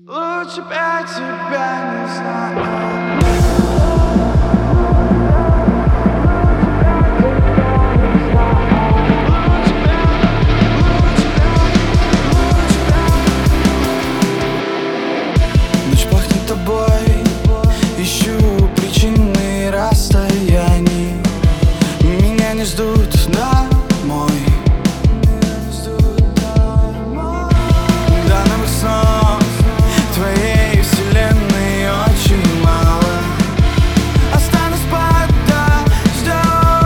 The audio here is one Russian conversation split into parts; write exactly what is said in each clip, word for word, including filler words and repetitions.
Лучше б я тебя не знал. Ночь пахнет тобой, ищу причины расстояний. Меня не ждут домой. До новых снов твоей вселенной очень мало. Останусь под дождем.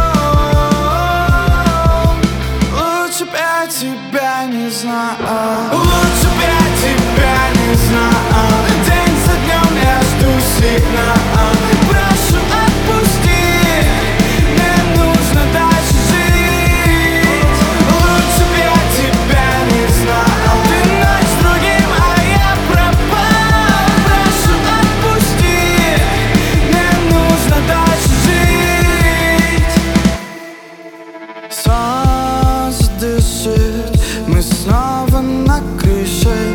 Лучше б я тебя не знал. Лучше б я тебя не знал. День за днем я жду сигнал. Прошу, отпусти, мне нужно дальше жить. Лучше б я тебя не знал. Ты ночь с другим, а я пропал. Прошу, отпусти, мне нужно дальше жить. Солнце дышит, мы снова на крыше.